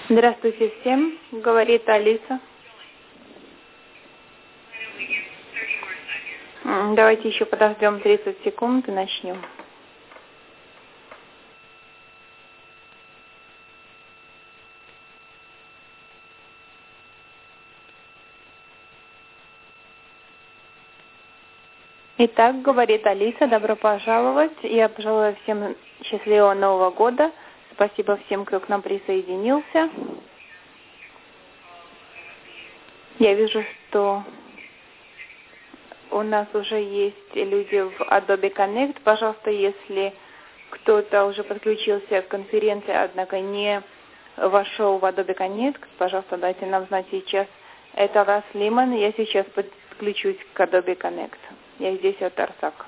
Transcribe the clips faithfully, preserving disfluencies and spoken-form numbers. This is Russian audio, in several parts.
Здравствуйте всем, говорит Алиса. Давайте еще подождем тридцать секунд и начнем. Итак, говорит Алиса, добро пожаловать. Я пожелаю всем счастливого Нового года. Спасибо всем, кто к нам присоединился. Я вижу, что у нас уже есть люди в Adobe Connect. Пожалуйста, если кто-то уже подключился к конференции, однако не вошел в Adobe Connect, пожалуйста, дайте нам знать сейчас. Это Лас Лиман. Я сейчас подключусь к Adobe Connect. Я здесь от Арсак.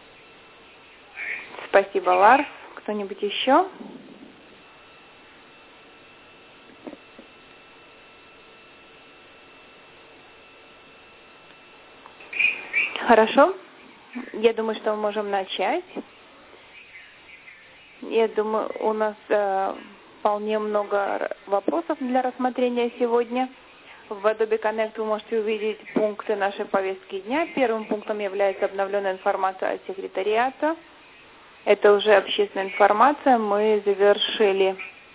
Спасибо, Ларс. Кто-нибудь еще? Хорошо. Я думаю, что мы можем начать. Я думаю, у нас э, вполне много вопросов для рассмотрения сегодня. В Adobe Connect вы можете увидеть пункты нашей повестки дня. Первым пунктом является обновленная информация от секретариата. Это уже общественная информация. Мы завершили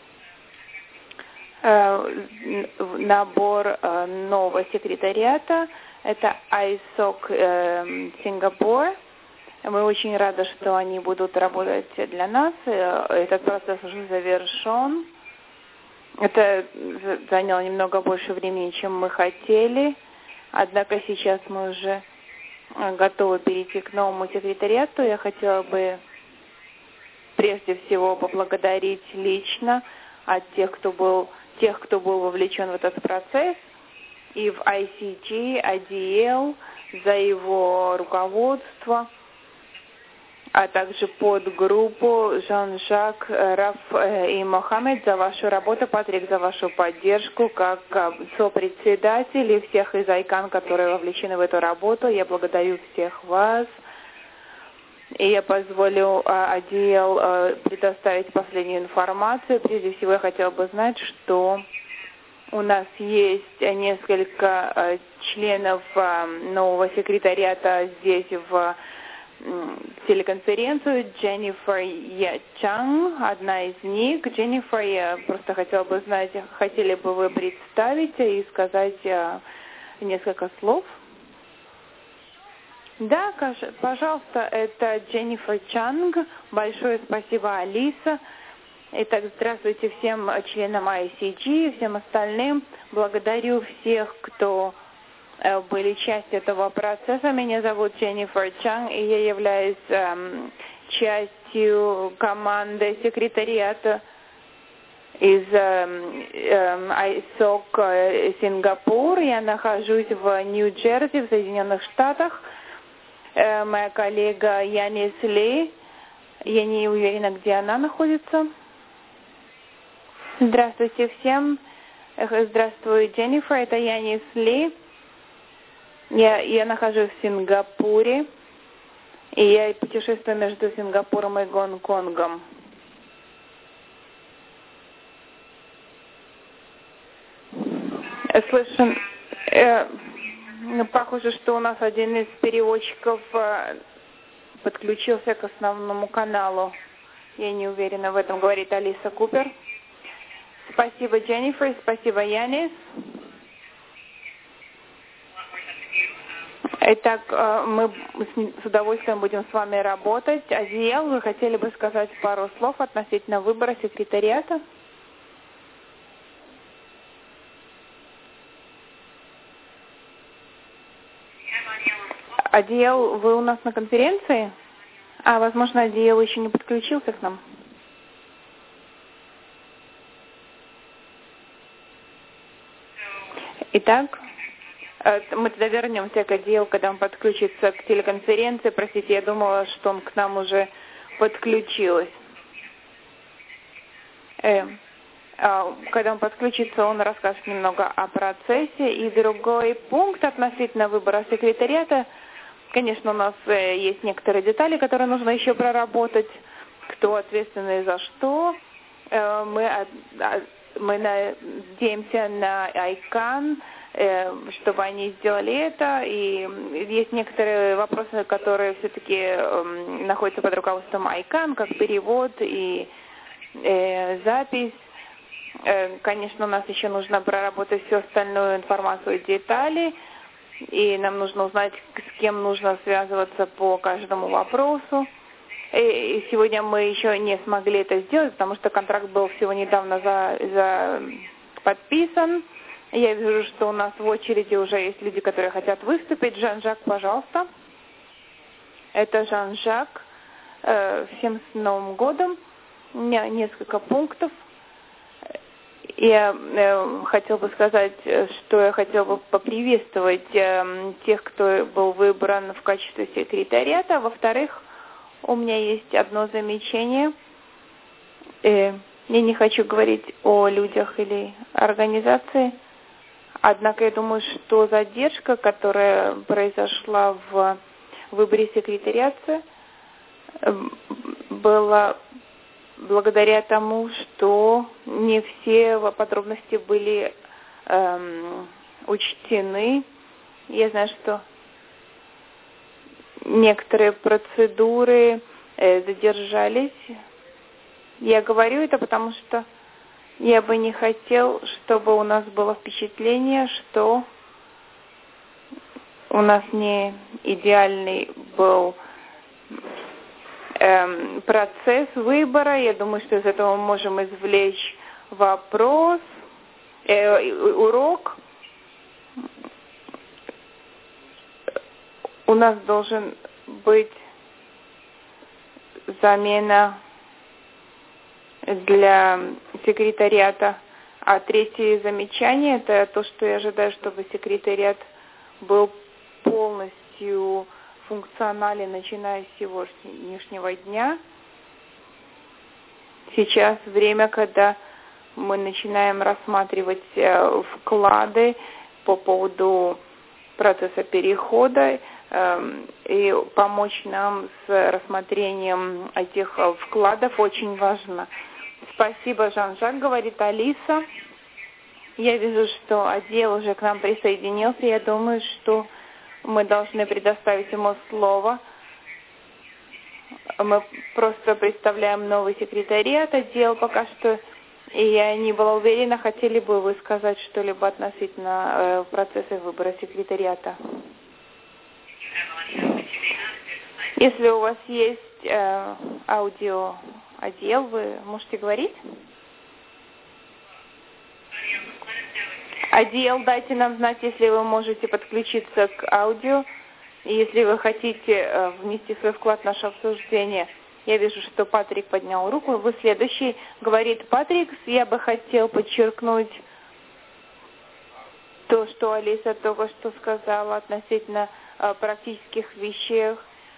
э, набор э, нового секретариата. Это ай сок э, Сингапур. Мы очень рады, что они будут работать для нас. Этот процесс уже завершен. Это заняло немного больше времени, чем мы хотели. Однако сейчас мы уже готовы перейти к новому секретариату. Я хотела бы прежде всего поблагодарить лично от тех, кто был, тех, кто был вовлечен в этот процесс, и в ай си джи, ай ди эл за его руководство, а также подгруппу Жан-Жак, Раф и Мохаммед за вашу работу, Патрик за вашу поддержку, как сопредседатель и всех из Айкан, которые вовлечены в эту работу. Я благодарю всех вас. И я позволю ай ди эл предоставить последнюю информацию. Прежде всего, я хотела бы знать, что у нас есть несколько членов нового секретариата здесь в телеконференцию. Дженнифер Ячан, одна из них. Дженнифер, я просто хотела бы знать, хотели бы вы представить и сказать несколько слов? Да, пожалуйста, это Дженнифер Чанг. Большое спасибо, Алиса. Итак, здравствуйте всем членам ай си джи и всем остальным. Благодарю всех, кто э, были частью этого процесса. Меня зовут Дженнифер Чанг, и я являюсь эм, частью команды секретариата из эм, эм, ай сок Сингапур. Я нахожусь в Нью-Джерси, в Соединенных Штатах. Э, моя коллега Янис Ли, я не уверена, где она находится. Здравствуйте всем. Здравствуй, Дженнифер. Это Янис Ли. Я, я нахожусь в Сингапуре. И я путешествую между Сингапуром и Гонконгом. Слышим, э, ну, похоже, что у нас один из переводчиков э, подключился к основному каналу. Я не уверена в этом, говорит Алиса Купер. Спасибо, Дженнифер, спасибо, Янис. Итак, мы с удовольствием будем с вами работать. Азиел, вы хотели бы сказать пару слов относительно выбора секретариата? Адиел, вы у нас на конференции? А, возможно, Адиел еще не подключился к нам. Итак, мы тогда вернемся к Адиелу, когда он подключится к телеконференции. Простите, я думала, что он к нам уже подключился. Э, когда он подключится, он расскажет немного о процессе. И другой пункт относительно выбора секретариата. Конечно, у нас есть некоторые детали, которые нужно еще проработать. Кто ответственный за что. Мы, мы надеемся на айкан, чтобы они сделали это. И есть некоторые вопросы, которые все-таки находятся под руководством айкан, как перевод и запись. Конечно, у нас еще нужно проработать всю остальную информацию и детали. И нам нужно узнать, с кем нужно связываться по каждому вопросу. И сегодня мы еще не смогли это сделать, потому что контракт был всего недавно за, за подписан. Я вижу, что у нас в очереди уже есть люди, которые хотят выступить. Жан-Жак, пожалуйста. Это Жан-Жак. Всем с Новым годом. У меня несколько пунктов. Я э, хотел бы сказать, что я хотел бы поприветствовать э, тех, кто был выбран в качестве секретариата. Во-вторых, у меня есть одно замечание. Э, я не хочу говорить о людях или организации, однако я думаю, что задержка, которая произошла в выборе секретариата, была благодаря тому, что не все подробности были эм, учтены. Я знаю, что некоторые процедуры э, задержались. Я говорю это, потому что я бы не хотел, чтобы у нас было впечатление, что у нас не идеальный был процесс выбора. Я думаю, что из этого мы можем извлечь вопрос, э, урок. У нас должен быть замена для секретариата. А третье замечание – это то, что я ожидаю, чтобы секретариат был полностью функционален, начиная с сегодняшнего дня. Сейчас время, когда мы начинаем рассматривать вклады по поводу процесса перехода э, и помочь нам с рассмотрением этих вкладов очень важно. Спасибо, Жан-Жак, говорит Алиса. Я вижу, что отдел уже к нам присоединился. Я думаю, что мы должны предоставить ему слово. Мы просто представляем новый секретариат отдела пока что. И я не была уверена, хотели бы вы сказать что-либо относительно э, процесса выбора секретариата. Если у вас есть э, аудио отдел, вы можете говорить? Отдел, дайте нам знать, если вы можете подключиться к аудио, и если вы хотите внести свой вклад в наше обсуждение. Я вижу, что Патрик поднял руку. Вы следующий. Говорит Патрик, я бы хотел подчеркнуть то, что Алиса только что сказала относительно э, практических вещей.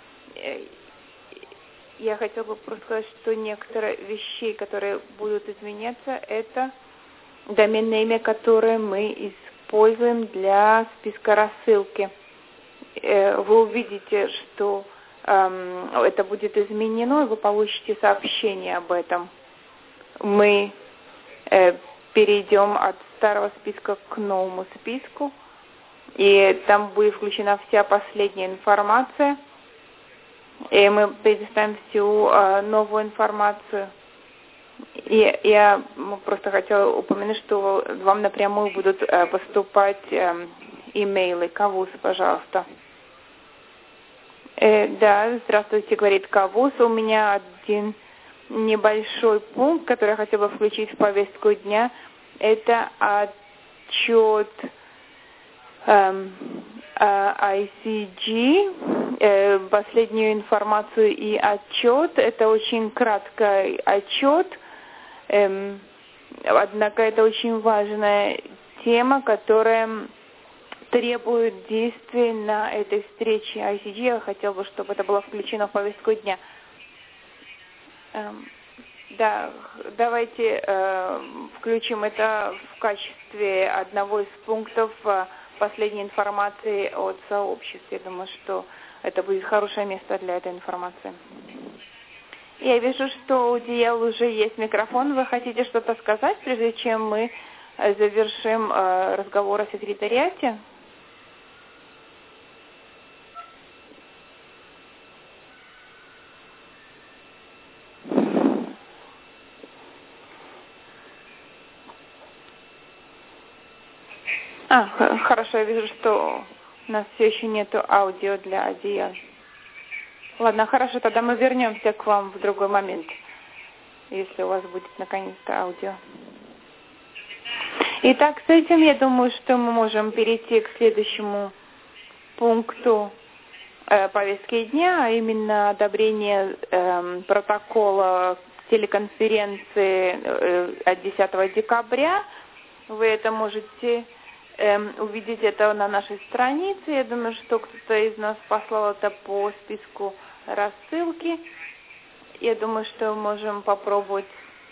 Я хотела бы просто сказать, что некоторые вещи, которые будут изменяться, это доменное имя, которое мы используем для списка рассылки. Вы увидите, что эм, это будет изменено, и вы получите сообщение об этом. Мы э, перейдем от старого списка к новому списку, и там будет включена вся последняя информация, и мы предоставим всю э, новую информацию. И я просто хотела упомянуть, что вам напрямую будут э, поступать э, имейлы. Кавус, пожалуйста. Э, да, здравствуйте, говорит Кавус. У меня один небольшой пункт, который я хотела бы включить в повестку дня. Это отчет э, ай си джи, э, последнюю информацию и отчет. Это очень краткий отчет. Эм, однако это очень важная тема, которая требует действий на этой встрече ай си джи. Я хотела бы, чтобы это было включено в повестку дня. Эм, да, давайте э, включим это в качестве одного из пунктов э, последней информации от сообщества. Я думаю, что это будет хорошее место для этой информации. Я вижу, что у Диел уже есть микрофон. Вы хотите что-то сказать, прежде чем мы завершим разговор о секретариате? А, хорошо, я вижу, что у нас все еще нету аудио для Адия. Ладно, хорошо, тогда мы вернемся к вам в другой момент, если у вас будет наконец-то аудио. Итак, с этим я думаю, что мы можем перейти к следующему пункту э, повестки дня, а именно одобрение э, протокола телеконференции э, от десятого декабря. Вы это можете э, увидеть это на нашей странице. Я думаю, что кто-то из нас послал это по списку рассылки. Я думаю, что мы можем попробовать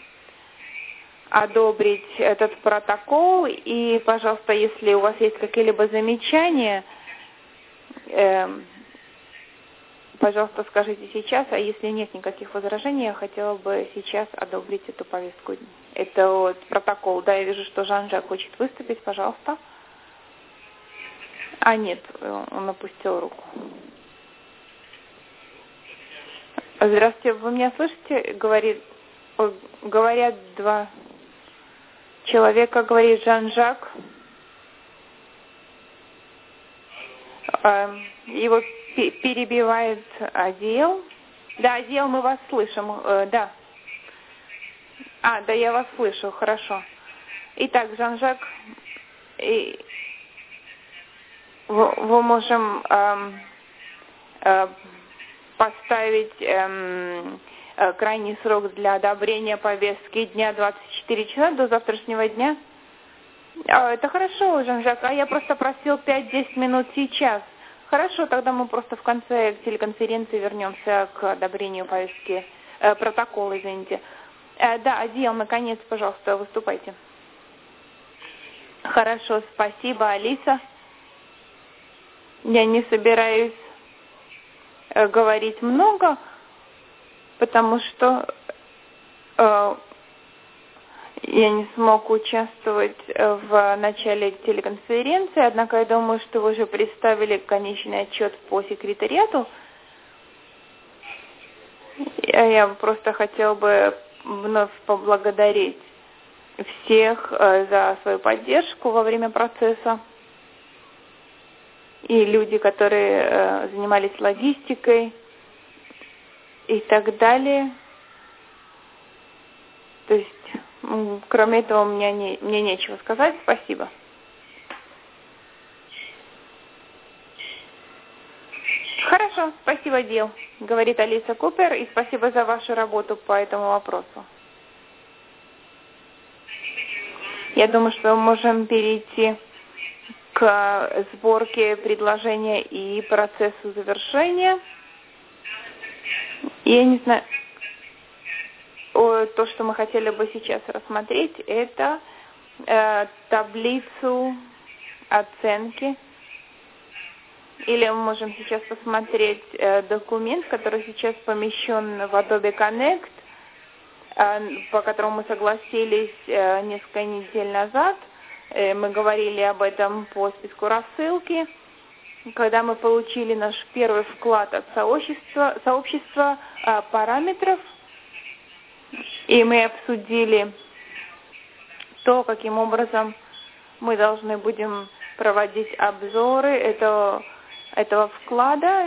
одобрить этот протокол. И, пожалуйста, если у вас есть какие-либо замечания, э, пожалуйста, скажите сейчас, а если нет никаких возражений, я хотела бы сейчас одобрить эту повестку. Это вот протокол. Да, я вижу, что Жан-Жак хочет выступить, пожалуйста. А, нет, он опустил руку. Здравствуйте, вы меня слышите? Говорит, говорят два человека, говорит Жан-Жак. Его перебивает Адиел. Да, Адиел, мы вас слышим. Да. А, да, я вас слышу, хорошо. Итак, Жан-Жак, и вы можем эм, э, поставить эм, э, крайний срок для одобрения повестки дня двадцать четыре часа до завтрашнего дня. А, это хорошо, Жан-Жак, а я просто просил пять-десять минут сейчас. Хорошо, тогда мы просто в конце телеконференции вернемся к одобрению повестки, э, протокола, извините. Э, да, Адиел, наконец, пожалуйста, выступайте. Хорошо, спасибо, Алиса. Я не собираюсь э, говорить много, потому что э, я не смог участвовать в начале телеконференции, однако я думаю, что вы уже представили конечный отчет по секретариату. Я просто хотела бы вновь поблагодарить всех за свою поддержку во время процесса. И люди, которые занимались логистикой и так далее. То есть, кроме этого, у меня не, мне нечего сказать. Спасибо. Хорошо, спасибо, Дил, говорит Алиса Купер, и спасибо за вашу работу по этому вопросу. Я думаю, что мы можем перейти к сборке предложения и процессу завершения. Я не знаю, то, что мы хотели бы сейчас рассмотреть, это э, таблицу оценки. Или мы можем сейчас посмотреть э, документ, который сейчас помещен в Adobe Connect, э, по которому мы согласились э, несколько недель назад. Э, мы говорили об этом по списку рассылки. Когда мы получили наш первый вклад от сообщества, сообщества э, параметров, и мы обсудили то, каким образом мы должны будем проводить обзоры этого, этого вклада.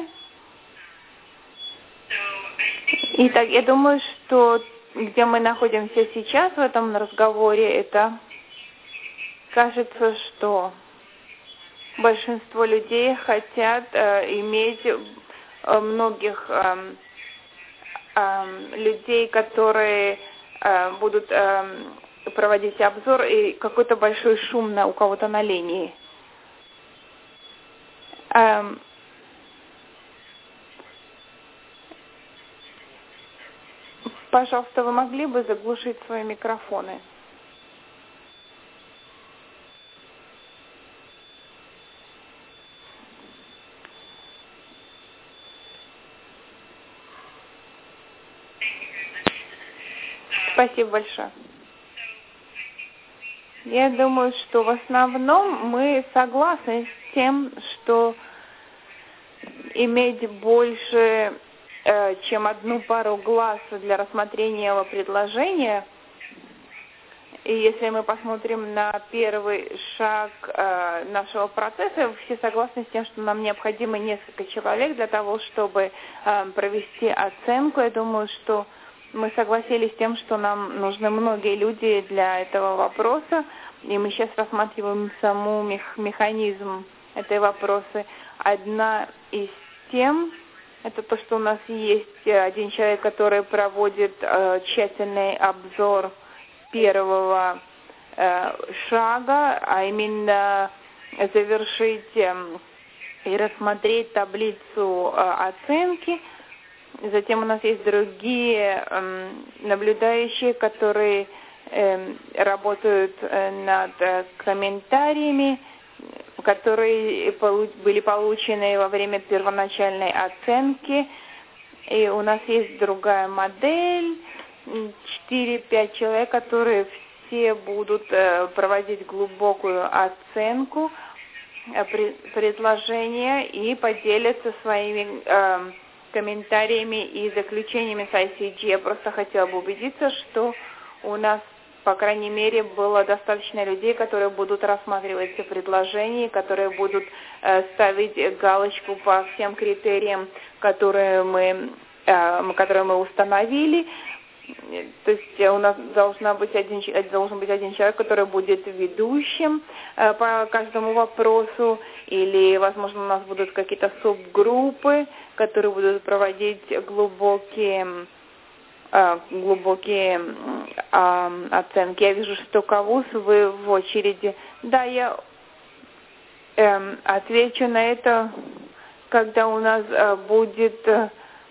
Итак, я думаю, что где мы находимся сейчас в этом разговоре, это кажется, что большинство людей хотят э, иметь э, многих э, э, людей, которые э, будут э, проводить обзор, и какой-то большой шум на, у кого-то на линии. Э, пожалуйста, вы могли бы заглушить свои микрофоны? Спасибо большое. Я думаю, что в основном мы согласны с тем, что иметь больше, э, чем одну пару глаз для рассмотрения этого предложения. И если мы посмотрим на первый шаг э, нашего процесса, все согласны с тем, что нам необходимо несколько человек для того, чтобы э, провести оценку. Я думаю, что мы согласились с тем, что нам нужны многие люди для этого вопроса. И мы сейчас рассматриваем саму мех- механизм этой вопросы. Одна из тем, это то, что у нас есть один человек, который проводит э, тщательный обзор первого э, шага, а именно завершить э, и рассмотреть таблицу э, оценки. Затем у нас есть другие э, наблюдающие, которые э, работают э, над э, комментариями, которые полу- были получены во время первоначальной оценки. И у нас есть другая модель, четыре-пять человек, которые все будут э, проводить глубокую оценку э, при- предложения и поделятся своими э, комментариями и заключениями с ай си джи. Я просто хотела бы убедиться, что у нас, по крайней мере, было достаточно людей, которые будут рассматривать эти предложения, которые будут э, ставить галочку по всем критериям, которые мы, э, которые мы установили. То есть у нас должна быть один, должен быть один человек, который будет ведущим э, по каждому вопросу, или, возможно, у нас будут какие-то субгруппы, которые будут проводить глубокие, э, глубокие э, оценки. Я вижу, что Кавус, вы в очереди. Да, я э, отвечу на это, когда у нас э, будет э,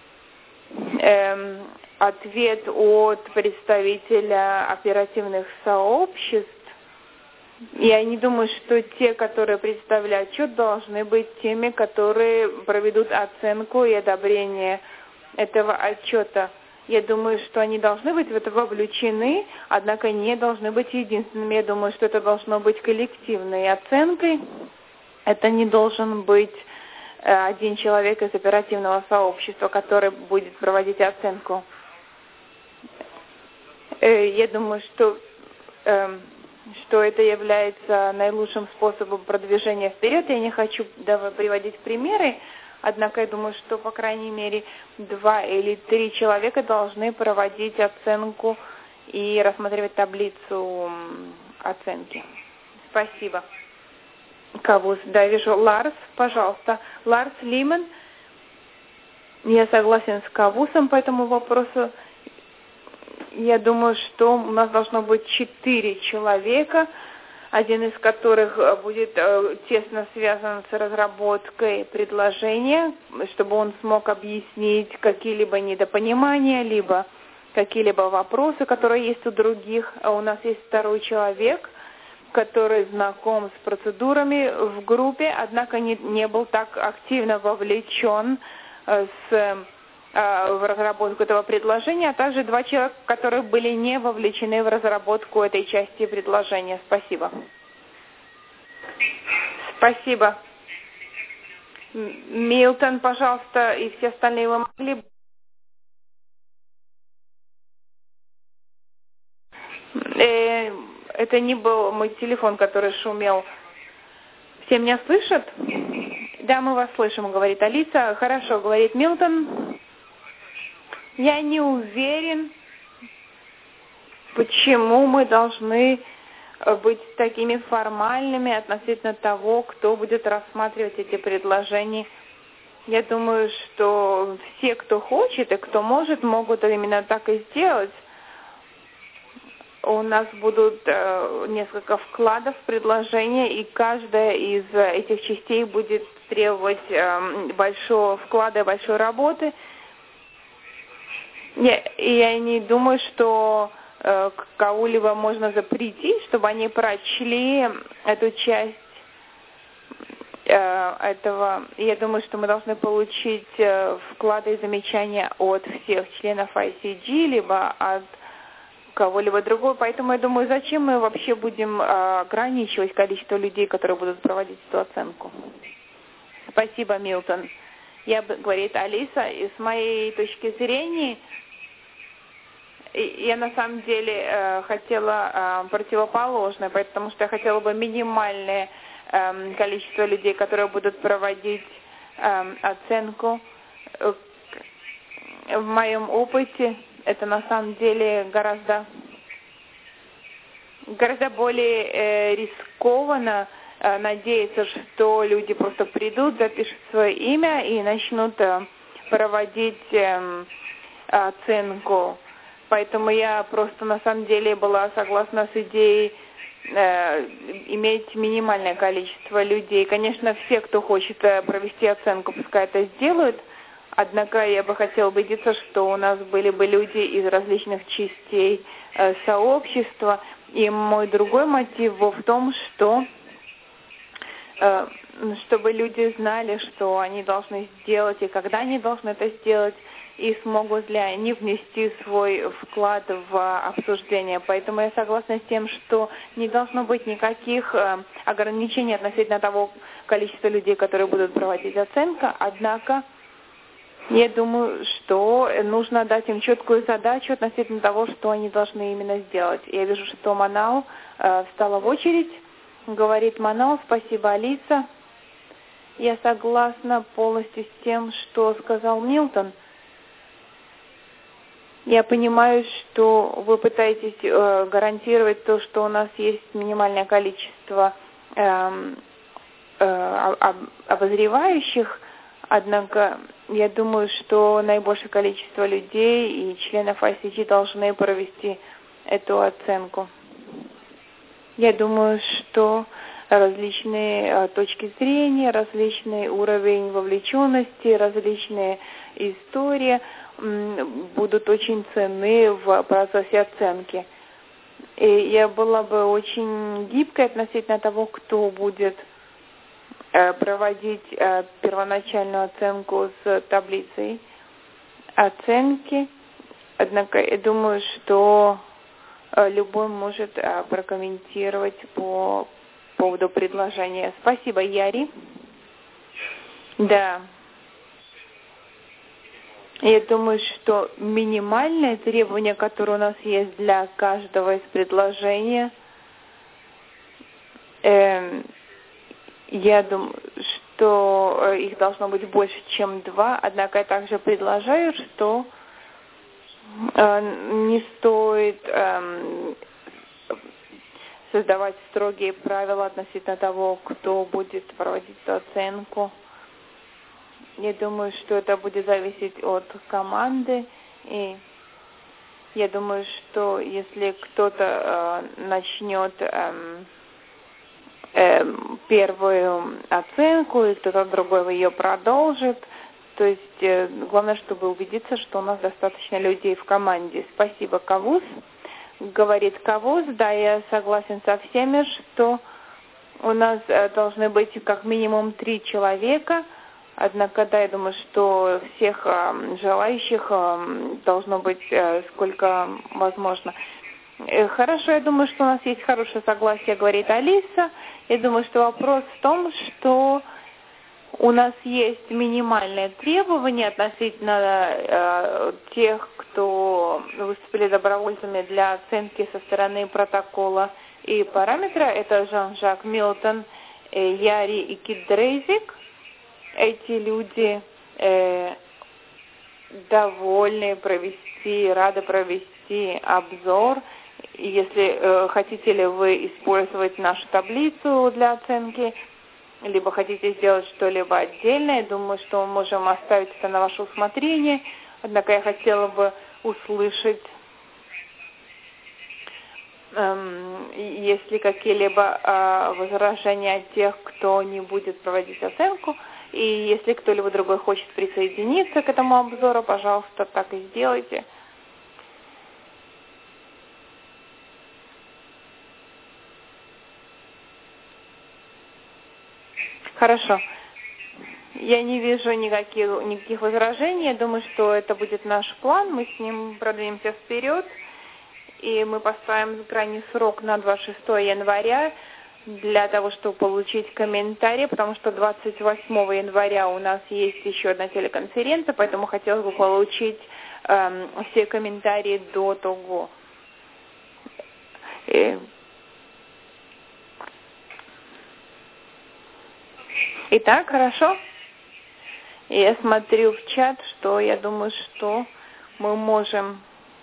э, ответ от представителя оперативных сообществ. Я не думаю, что те, которые представляют отчет, должны быть теми, которые проведут оценку и одобрение этого отчета. Я думаю, что они должны быть в это вовлечены, однако не должны быть единственными. Я думаю, что это должно быть коллективной оценкой. Это не должен быть э, один человек из оперативного сообщества, который будет проводить оценку. Э, я думаю, что, э, что это является наилучшим способом продвижения вперед. Я не хочу давай, приводить примеры, однако я думаю, что, по крайней мере, два или три человека должны проводить оценку и рассматривать таблицу оценки. Спасибо. Кавус, да, вижу. Ларс, пожалуйста. Ларс Лиман. Я согласен с Кавусом по этому вопросу. Я думаю, что у нас должно быть четыре человека, один из которых будет э, тесно связан с разработкой предложения, чтобы он смог объяснить какие-либо недопонимания, либо какие-либо вопросы, которые есть у других. А у нас есть второй человек, который знаком с процедурами в группе, однако не, не был так активно вовлечен э, с в разработку этого предложения, а также два человека, которые были не вовлечены в разработку этой части предложения. Спасибо. Спасибо. Милтон, пожалуйста, и все остальные вы могли... Э, это не был мой телефон, который шумел. Все меня слышат? Да, мы вас слышим, говорит Алиса. Хорошо, говорит Милтон. Я не уверен, почему мы должны быть такими формальными относительно того, кто будет рассматривать эти предложения. Я думаю, что все, кто хочет и кто может, могут именно так и сделать. У нас будут э, несколько вкладов в предложение, и каждая из этих частей будет требовать э, большого вклада, большой работы. Я, я не думаю, что э, кого-либо можно запретить, чтобы они прочли эту часть э, этого. Я думаю, что мы должны получить э, вклады и замечания от всех членов ай си джи, либо от кого-либо другого. Поэтому я думаю, зачем мы вообще будем а, ограничивать количество людей, которые будут проводить эту оценку. Спасибо, Милтон. Я, говорит Алиса, и с моей точки зрения, я на самом деле э, хотела э, противоположное, потому что я хотела бы минимальное э, количество людей, которые будут проводить э, оценку. В моем опыте это на самом деле гораздо, гораздо более э, рискованно э, надеяться, что люди просто придут, запишут свое имя и начнут э, проводить э, оценку. Поэтому я просто на самом деле была согласна с идеей э, иметь минимальное количество людей. Конечно, все, кто хочет э, провести оценку, пускай это сделают. Однако я бы хотела убедиться, что у нас были бы люди из различных частей э, сообщества. И мой другой мотив в том, что э, чтобы люди знали, что они должны сделать и когда они должны это сделать, и смогут ли они внести свой вклад в обсуждение. Поэтому я согласна с тем, что не должно быть никаких э, ограничений относительно того количества людей, которые будут проводить оценку. Однако я думаю, что нужно дать им четкую задачу относительно того, что они должны именно сделать. Я вижу, что Манал э, встала в очередь. Говорит Манал: спасибо, Алиса. Я согласна полностью с тем, что сказал Милтон. Я понимаю, что вы пытаетесь э, гарантировать то, что у нас есть минимальное количество э, э, об, обозревающих, однако я думаю, что наибольшее количество людей и членов ай си джи должны провести эту оценку. Я думаю, что различные э, точки зрения, различный уровень вовлеченности, различные истории будут очень ценны в процессе оценки. И я была бы очень гибкой относительно того, кто будет э, проводить э, первоначальную оценку с таблицей оценки. Однако я думаю, что э, любой может э, прокомментировать по поводу предложения. Спасибо, Яри. Да. Я думаю, что минимальное требование, которое у нас есть для каждого из предложений, э, я думаю, что их должно быть больше, чем два. Однако я также предложаю, что э, не стоит э, создавать строгие правила относительно того, кто будет проводить эту оценку. Я думаю, что это будет зависеть от команды, и я думаю, что если кто-то э, начнет э, э, первую оценку, и кто-то другой ее продолжит, то есть э, главное, чтобы убедиться, что у нас достаточно людей в команде. Спасибо, Кавуз. Говорит Кавуз, да, я согласен со всеми, что у нас э, должны быть как минимум три человека. Однако, да, я думаю, что всех э, желающих э, должно быть э, сколько возможно. Э, хорошо, я думаю, что у нас есть хорошее согласие, говорит Алиса. Я думаю, что вопрос в том, что у нас есть минимальные требования относительно э, тех, кто выступили добровольцами для оценки со стороны протокола и параметра. Это Жан-Жак Милтон, э, Яри и Кит Дрейзик. Эти люди э, довольны провести, рады провести обзор. Если э, хотите ли вы использовать нашу таблицу для оценки, либо хотите сделать что-либо отдельное, думаю, что мы можем оставить это на ваше усмотрение. Однако я хотела бы услышать, эм, есть ли какие-либо э, возражения от тех, кто не будет проводить оценку. И если кто-либо другой хочет присоединиться к этому обзору, пожалуйста, так и сделайте. Хорошо. Я не вижу никаких, никаких возражений. Я думаю, что это будет наш план. Мы с ним продвинемся вперед. и мы поставим крайний срок на двадцать шестое января для того, чтобы получить комментарии, потому что двадцать восьмого января у нас есть еще одна телеконференция, поэтому хотелось бы получить эм, все комментарии до того. И... Итак, хорошо. Я смотрю в чат, что я думаю, что мы можем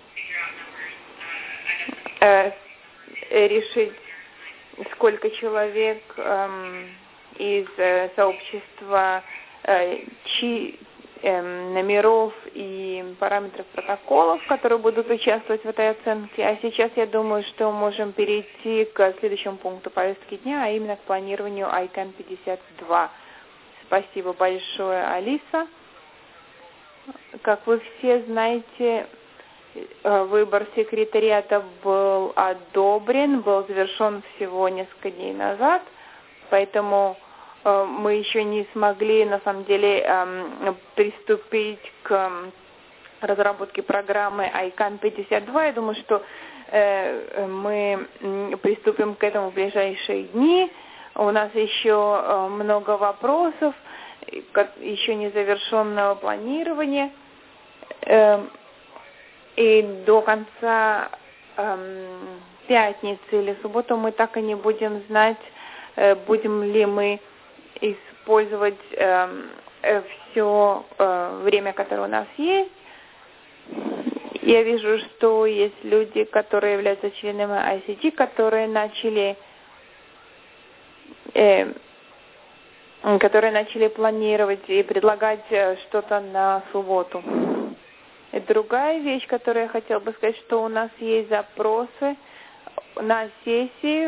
э, решить, сколько человек эм, из э, сообщества э, чи, э, номеров и параметров протоколов, которые будут участвовать в этой оценке. А сейчас я думаю, что можем перейти к следующему пункту повестки дня, а именно к планированию ай кан пятьдесят два. Спасибо большое, Алиса. Как вы все знаете, выбор секретариата был одобрен, был завершен всего несколько дней назад, поэтому э, мы еще не смогли, на самом деле, э, приступить к разработке программы ай кан пятьдесят два. Я думаю, что э, мы приступим к этому в ближайшие дни. У нас еще э, много вопросов, еще не завершенного планирования. Э, И до конца эм, пятницы или субботы мы так и не будем знать, э, будем ли мы использовать э, э, все э, время, которое у нас есть. Я вижу, что есть люди, которые являются членами ай си джи, которые начали, э, которые начали планировать и предлагать э, что-то на субботу. И другая вещь, которую я хотела бы сказать, что у нас есть запросы на сессию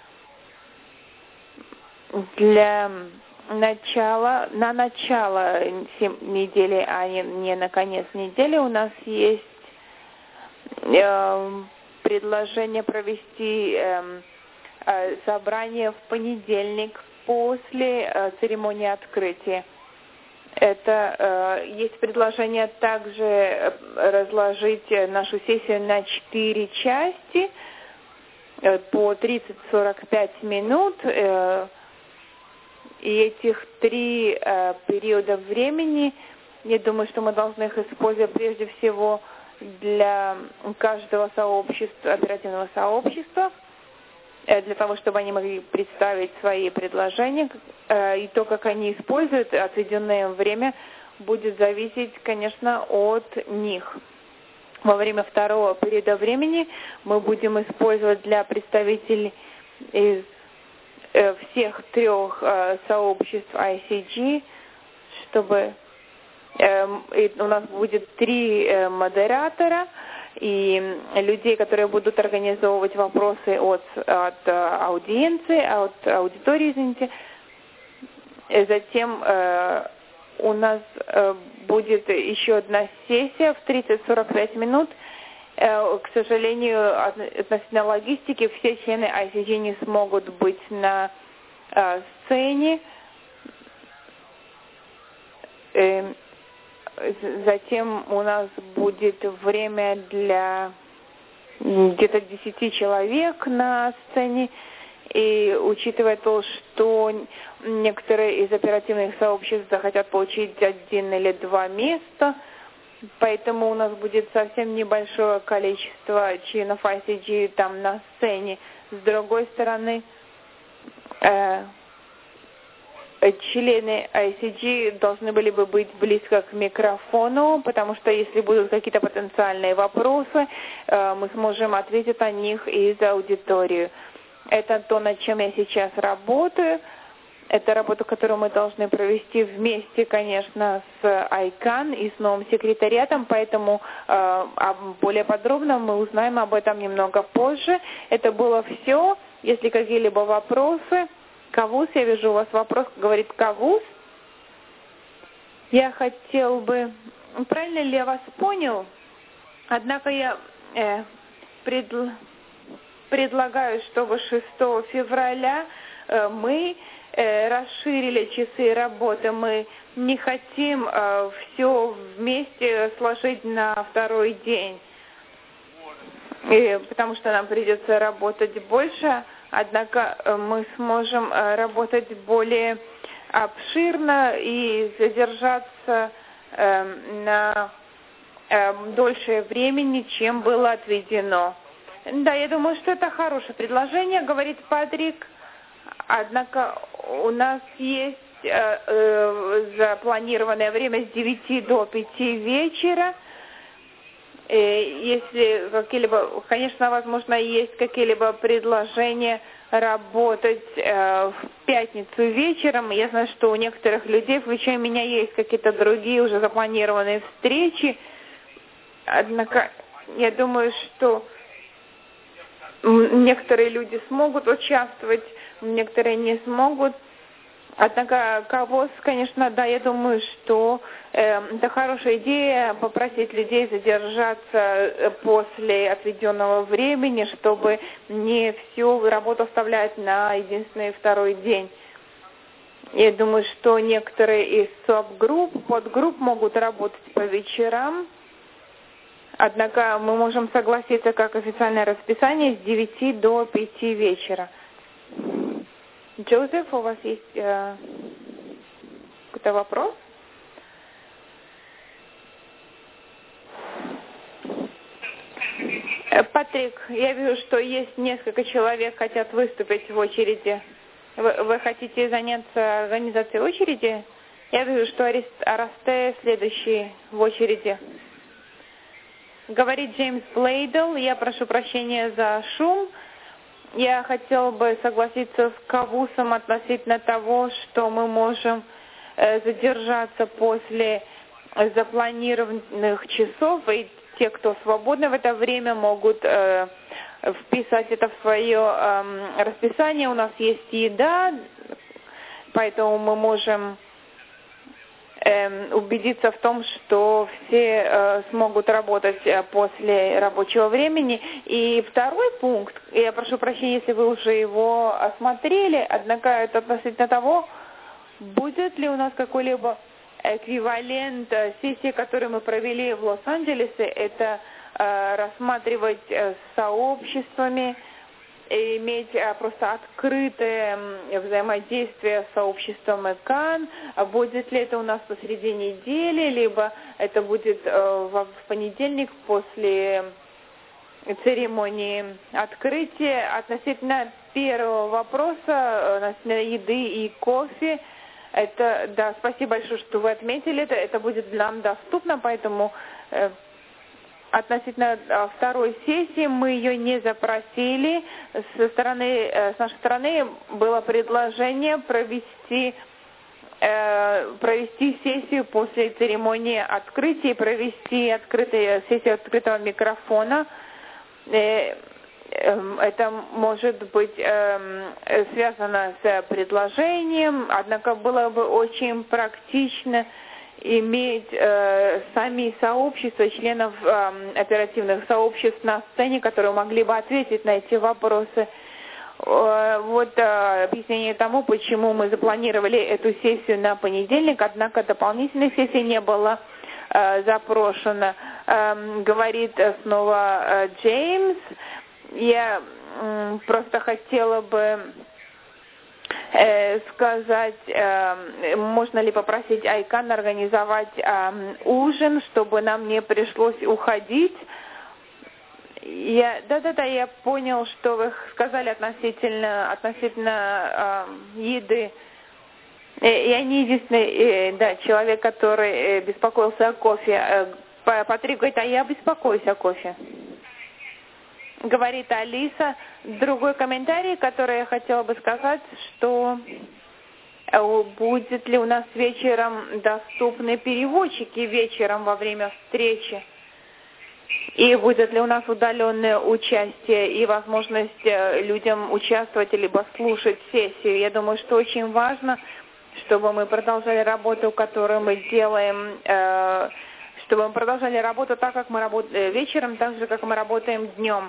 для начала, на начало недели, а не, не на конец недели. У нас есть э, предложение провести э, э, собрание в понедельник после э, церемонии открытия. Это э, есть предложение также разложить нашу сессию на четыре части э, по тридцать-сорок пять минут. Э, и этих три э, периода времени, я думаю, что мы должны их использовать прежде всего для каждого сообщества, оперативного сообщества, для того, чтобы они могли представить свои предложения, и то, как они используют отведенное время, будет зависеть, конечно, от них. Во время второго периода времени мы будем использовать для представителей из всех трех сообществ ай си джи, чтобы у нас будет три модератора, и людей, которые будут организовывать вопросы от, от аудиенции, от аудитории, извините. Затем э, у нас э, будет еще одна сессия в тридцать-сорок пять минут. Э, к сожалению, относительно логистики, все члены ай си джи не смогут быть на э, сцене. Э, Затем у нас будет время для где-то десяти человек на сцене. И учитывая то, что некоторые из оперативных сообществ захотят получить один или два места, поэтому у нас будет совсем небольшое количество членов ай си джи там на сцене. С другой стороны, э, члены ай си джи должны были бы быть близко к микрофону, потому что если будут какие-то потенциальные вопросы, мы сможем ответить на них из аудитории. Это то, над чем я сейчас работаю. Это работа, которую мы должны провести вместе, конечно, с ай кан и с новым секретариатом, поэтому э, более подробно мы узнаем об этом немного позже. Это было все. Если какие-либо вопросы... Кавус, я вижу у вас вопрос, говорит Кавус. Я хотел бы, правильно ли я вас понял? Однако я э, предл... предлагаю, чтобы шестого февраля э, мы э, расширили часы работы. Мы не хотим э, все вместе сложить на второй день. и, потому что нам придется работать больше, однако мы сможем работать более обширно и задержаться э, на э, дольшее времени, чем было отведено. Да, я думаю, что это хорошее предложение, говорит Патрик, однако у нас есть э, э, запланированное время с девяти до пяти вечера. Если какие-либо, конечно, возможно, есть какие-либо предложения работать э, в пятницу вечером. Я знаю, что у некоторых людей, включая меня, есть какие-то другие уже запланированные встречи. Однако, я думаю, что некоторые люди смогут участвовать, некоторые не смогут. Однако КАВОС, конечно, да, я думаю, что э, это хорошая идея попросить людей задержаться после отведенного времени, чтобы не всю работу оставлять на единственный второй день. Я думаю, что некоторые из саб-групп, подгрупп могут работать по вечерам. Однако мы можем согласиться как официальное расписание с девяти до пяти вечера. Джозеф, у вас есть э, какой-то вопрос? Э, Патрик, я вижу, что есть несколько человек, хотят выступить в очереди. Вы, вы хотите заняться организацией очереди? Я вижу, что Арасте следующий в очереди. Говорит Джеймс Блейдл, я прошу прощения за шум. Я хотела бы согласиться с Кавусом относительно того, что мы можем э, задержаться после запланированных часов, и те, кто свободны в это время, могут э, вписать это в свое э, расписание. У нас есть еда, поэтому мы можем убедиться в том, что все э, смогут работать после рабочего времени. И второй пункт, я прошу прощения, если вы уже его осмотрели, однако это относительно того, будет ли у нас какой-либо эквивалент сессии, которую мы провели в Лос-Анджелесе, это э, рассматривать э, с сообществами, иметь просто открытое взаимодействие с сообществом ЭКАН. Будет ли это у нас посреди недели, либо это будет в понедельник после церемонии открытия. Относительно первого вопроса, относительно еды и кофе, это, да, спасибо большое, что вы отметили это, это будет нам доступно, поэтому относительно второй сессии мы ее не запросили. Со стороны, с нашей стороны было предложение провести, э, провести сессию после церемонии открытия, провести открытую сессию открытого микрофона. Э, э, это может быть э, связано с предложением, однако было бы очень практично иметь э, сами сообщества, членов э, оперативных сообществ на сцене, которые могли бы ответить на эти вопросы. Э, вот э, объяснение тому, почему мы запланировали эту сессию на понедельник, однако дополнительной сессии не было э, запрошено. Э, говорит снова э, Джеймс. Я э, просто хотела бы сказать, э, можно ли попросить Айкан организовать э, ужин, чтобы нам не пришлось уходить. Я, да-да-да, я понял, что вы сказали относительно, относительно э, еды. Я не единственный э, да, человек, который э, беспокоился о кофе. Э, Патрик говорит, а я беспокоюсь о кофе. Говорит Алиса. Другой комментарий, который я хотела бы сказать, что будет ли у нас вечером доступны переводчики вечером во время встречи, и будет ли у нас удаленное участие и возможность людям участвовать либо слушать сессию. Я думаю, что очень важно, чтобы мы продолжали работу, которую мы делаем, э, чтобы мы продолжали работу так, как мы работаем вечером, так же, как мы работаем днем.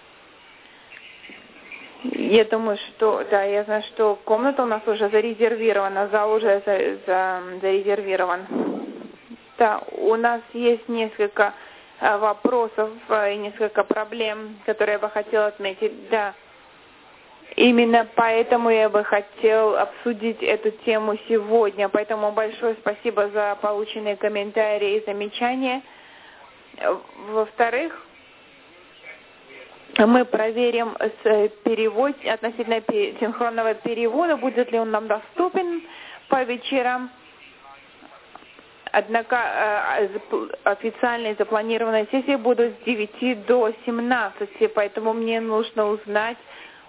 Я думаю, что, да, я знаю, что комната у нас уже зарезервирована, зал уже за, за, зарезервирован. Да, у нас есть несколько вопросов и несколько проблем, которые я бы хотела отметить. Да. Именно поэтому я бы хотел обсудить эту тему сегодня. Поэтому большое спасибо за полученные комментарии и замечания. Во-вторых, мы проверим перевод относительно синхронного перевода, будет ли он нам доступен по вечерам. Однако официальные запланированные сессии будут с девяти до семнадцати, поэтому мне нужно узнать,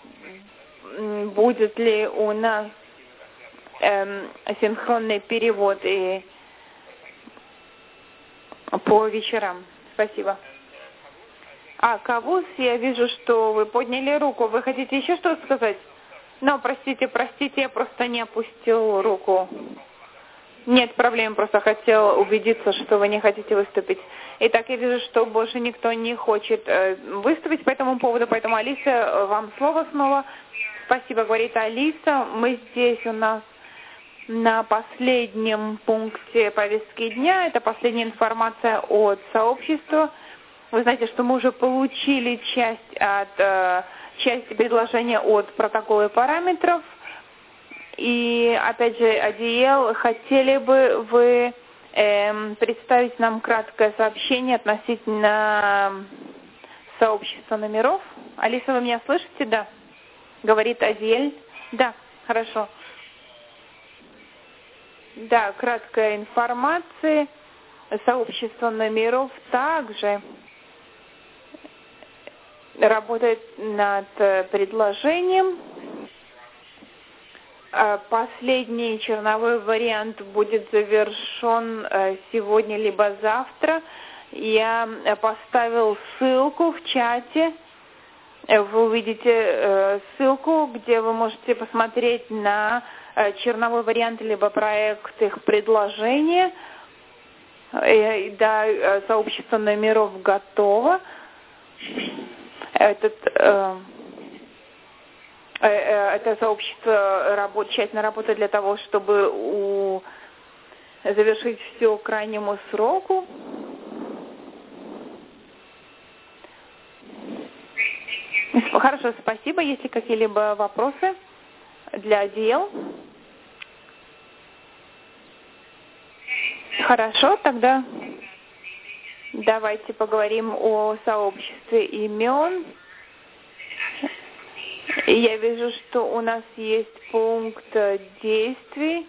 будет ли у нас эм, синхронный перевод и по вечерам. Спасибо. А, Кавус, я вижу, что вы подняли руку. Вы хотите еще что-то сказать? Ну, простите, простите, я просто не опустил руку. Нет проблем, просто хотел убедиться, что вы не хотите выступить. Итак, я вижу, что больше никто не хочет э, выступить по этому поводу, поэтому, Алиса, вам слово снова. Спасибо, говорит Алиса. Мы здесь у нас на последнем пункте повестки дня. Это последняя информация от сообщества. Вы знаете, что мы уже получили часть, от, э, часть предложения от протокола и параметров. И, опять же, Адиел, хотели бы вы э, представить нам краткое сообщение относительно сообщества номеров? Алиса, вы меня слышите? Да. Говорит Адиель. Да, хорошо. Да, краткая информация. Сообщество номеров также работает над предложением. Последний черновой вариант будет завершен сегодня либо завтра. Я поставил ссылку в чате. Вы увидите ссылку, где вы можете посмотреть на черновой вариант либо проект их предложения. Да, сообщество номеров готово. Этот, э, э, это сообщество работ, тщательно работает для того, чтобы у, завершить все к крайнему сроку. Хорошо, спасибо. Есть ли какие-либо вопросы для дел? Хорошо, тогда давайте поговорим о сообществе имен. Я вижу, что у нас есть пункт действий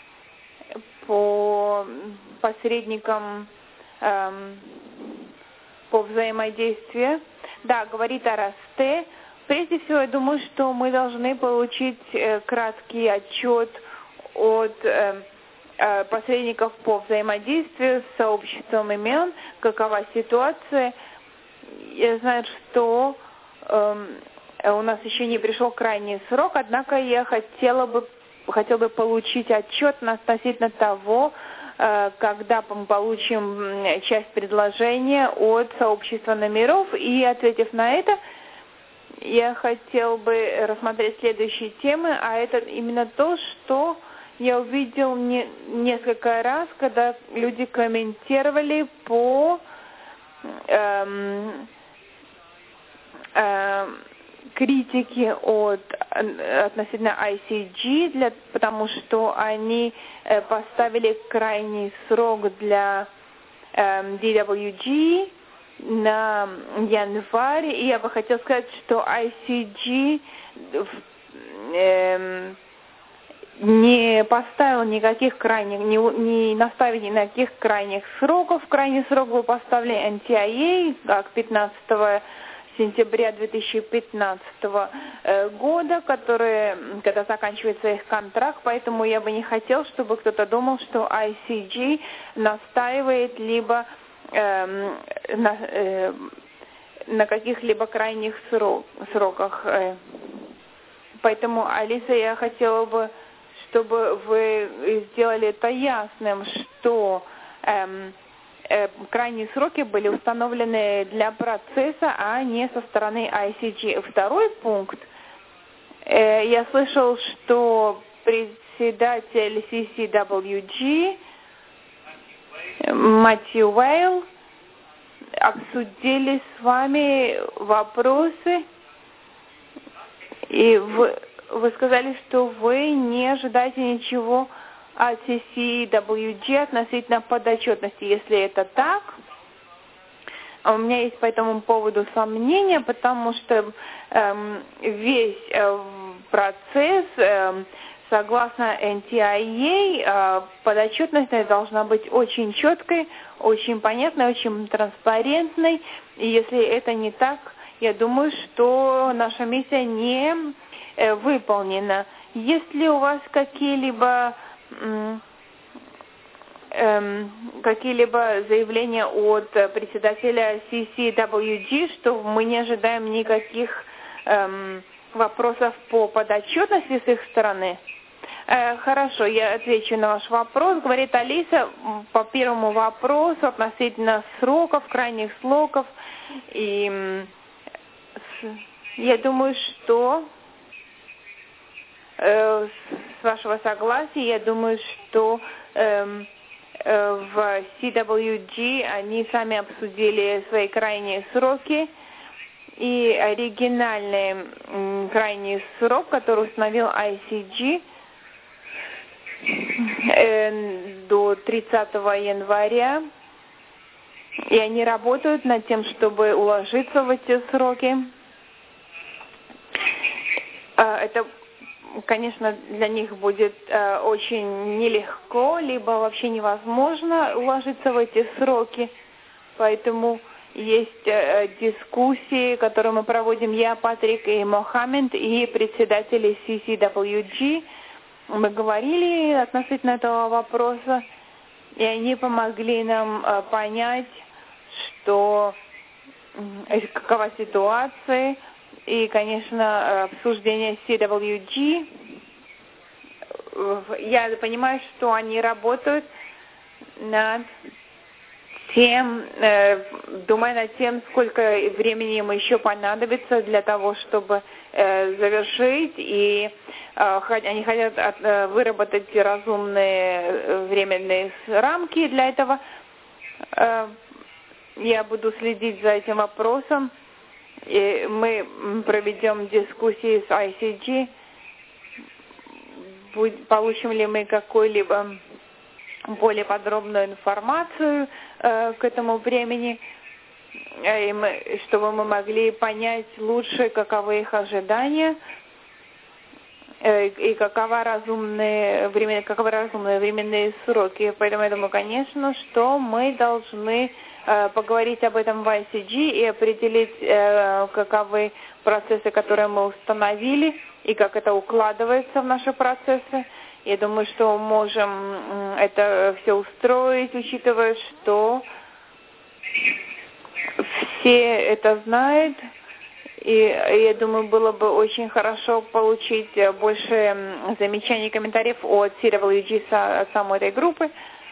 по посредникам эм, по взаимодействию. Да, говорит Арасте. Прежде всего, я думаю, что мы должны получить э, краткий отчет от э, э, посредников по взаимодействию с сообществом имен, какова ситуация. Я знаю, что э, у нас еще не пришел крайний срок, однако я хотела бы, хотела бы получить отчет относительно того, э, когда мы получим часть предложения от сообщества номеров, и, ответив на это, я хотел бы рассмотреть следующие темы, а это именно то, что я увидел не, несколько раз, когда люди комментировали по эм, эм, критике от, относительно ай си джи, для, потому что они э, поставили крайний срок для эм, ди дабл ю джи на январь, и я бы хотела сказать, что ай си джи э, не поставил никаких крайних, не, не наставил никаких крайних сроков. Крайний срок был поставлен эн ти ай эй, как пятнадцатого сентября две тысячи пятнадцатого года, который, когда заканчивается их контракт, поэтому я бы не хотел, чтобы кто-то думал, что ай си джи настаивает либо э, на, э, на каких-либо крайних срок, сроках. Поэтому, Алиса, я хотела бы, чтобы вы сделали это ясным, что эм, э, крайние сроки были установлены для процесса, а не со стороны ай си джи. Второй пункт. Э, я слышал, что председатель си си дабл ю джи Матью Уэйл обсудили с вами вопросы, и вы, вы сказали, что вы не ожидаете ничего от си си дабл ю джи относительно подотчетности. Если это так, у меня есть по этому поводу сомнения, потому что эм, весь э, процесс, э, согласно эн ти ай эй, э, подотчетность должна быть очень четкой, очень понятной, очень транспарентной. И если это не так, я думаю, что наша миссия не э, выполнена. Есть ли у вас какие-либо м, эм, какие-либо заявления от председателя си си дабл ю джи, что мы не ожидаем никаких эм, вопросов по подотчетности с их стороны? Э, хорошо, я отвечу на ваш вопрос. Говорит Алиса по первому вопросу относительно сроков, крайних сроков. И м, с, я думаю, что э, с вашего согласия, я думаю, что э, э, в си дабл ю джи они сами обсудили свои крайние сроки. И оригинальный м, крайний срок, который установил ай си джи, до тридцатого января, и они работают над тем, чтобы уложиться в эти сроки. Это, конечно, для них будет очень нелегко, либо вообще невозможно уложиться в эти сроки, поэтому есть дискуссии, которые мы проводим я, Патрик и Мохаммед, и председатели си си дабл ю джи. Мы говорили относительно этого вопроса, и они помогли нам э, понять, что э, какова ситуация, и, конечно, обсуждение си дабл ю джи. Э, я понимаю, что они работают над тем, э, думая над тем, сколько времени им еще понадобится для того, чтобы э, завершить, и э, они хотят от, э, выработать разумные э, временные рамки для этого. Э, я буду следить за этим вопросом, и мы проведем дискуссии с ай си джи, Будь, получим ли мы какой-либо более подробную информацию э, к этому времени, э, и мы, чтобы мы могли понять лучше, каковы их ожидания э, и какова разумные времен, каковы разумные временные сроки. Поэтому я думаю, конечно, что мы должны э, поговорить об этом в ай си джи и определить, э, каковы процессы, которые мы установили, и как это укладывается в наши процессы. Я думаю, что можем это все устроить, учитывая, что все это знают. И я думаю, было бы очень хорошо получить больше замечаний и комментариев от си дабл ю джи, от самой этой группы.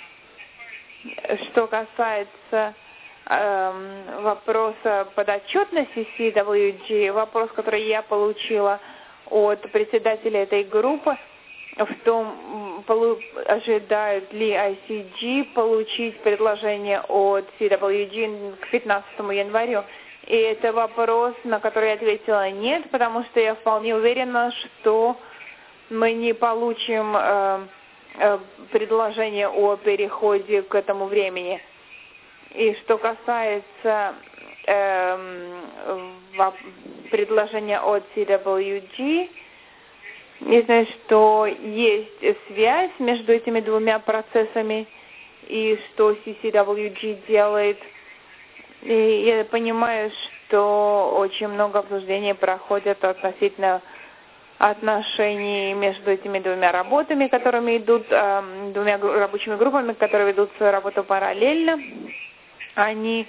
Что касается э, вопроса подотчетности си дабл ю джи, вопрос, который я получила от председателя этой группы, в том, ожидают ли ай си джи получить предложение от си дабл ю джи к пятнадцатому января. И это вопрос, на который я ответила нет, потому что я вполне уверена, что мы не получим э, э, предложение о переходе к этому времени. И что касается э, предложения от си дабл ю джи, я знаю, что есть связь между этими двумя процессами и что си си дабл ю джи делает. И я понимаю, что очень много обсуждений проходят относительно отношений между этими двумя работами, которыми идут, э, двумя рабочими группами, которые ведут свою работу параллельно. Они,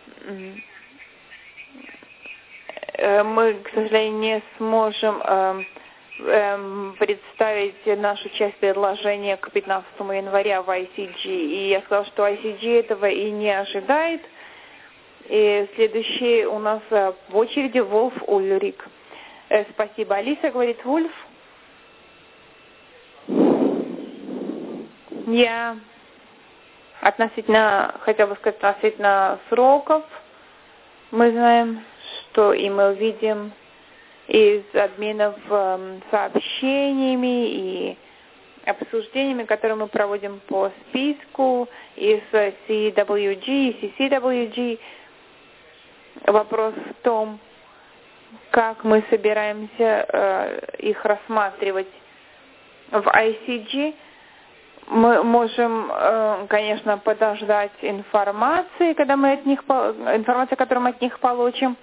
э, мы, к сожалению, не сможем э, представить нашу часть предложения к пятнадцатому января в ай си джи. И я сказала, что ай си джи этого и не ожидает. И следующий у нас в очереди Вольф Ульрик. Спасибо, Алиса, говорит Вольф. Я относительно, хотел бы сказать, относительно сроков, мы знаем, что и мы увидим из обменов э, сообщениями и обсуждениями, которые мы проводим по списку, и с си дабл ю джи, и си си дабл ю джи. Вопрос в том, как мы собираемся э, их рассматривать в ай си джи. Мы можем, э, конечно, подождать информации, когда мы от них, информацию, которую мы от них получим,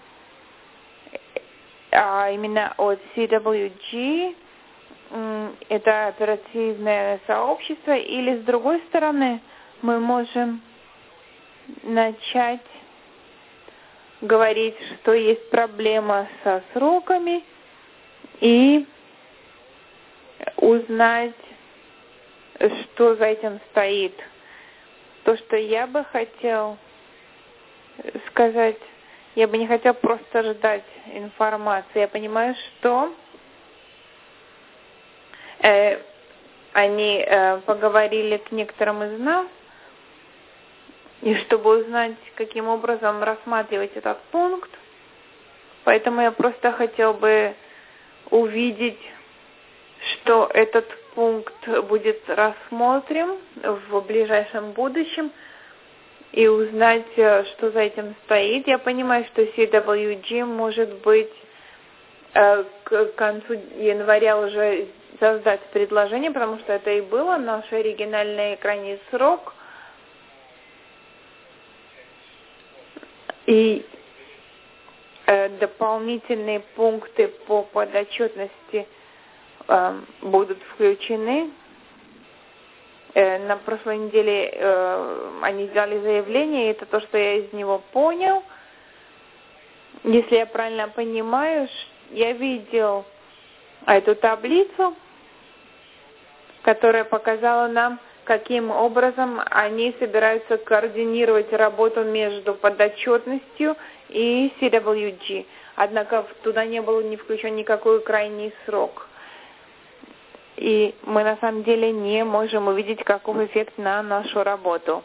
а именно от си дабл ю джи, это оперативное сообщество, или с другой стороны мы можем начать говорить, что есть проблема со сроками, и узнать, что за этим стоит. То, что я бы хотел сказать, я бы не хотел просто ждать информации. Я понимаю, что э, они э, поговорили к некоторым из нас, и чтобы узнать, каким образом рассматривать этот пункт. Поэтому я просто хотел бы увидеть, что этот пункт будет рассмотрен в ближайшем будущем, и узнать, что за этим стоит. Я понимаю, что си дабл ю джи может быть э, к концу января уже создать предложение, потому что это и было наш оригинальный крайний срок. И э, дополнительные пункты по подотчетности э, будут включены. Э, на прошлой неделе э, они сделали заявление, и это то, что я из него понял. Если я правильно понимаю, я видел эту таблицу, которая показала нам, каким образом они собираются координировать работу между подотчетностью и си дабл ю джи. Однако туда не был не включен никакой крайний срок. И мы на самом деле не можем увидеть, каков эффект на нашу работу.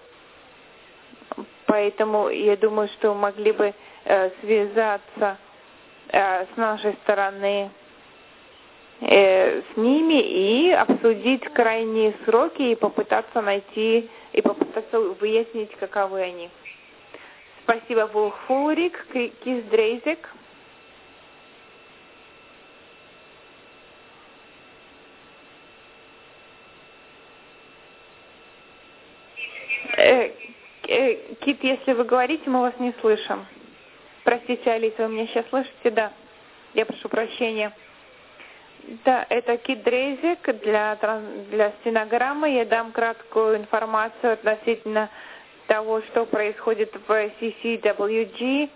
Поэтому я думаю, что могли бы э, связаться э, с нашей стороны э, с ними и обсудить крайние сроки и попытаться найти, и попытаться выяснить, каковы они. Спасибо, Вулх Фулрик, Кис Дрейзек. Э, э, Кит, если вы говорите, мы вас не слышим. Простите, Алиса, вы меня сейчас слышите? Да. Я прошу прощения. Да, это Кит Дрейзек. Для, для стенограммы я дам краткую информацию относительно того, что происходит в си си дабл ю джи.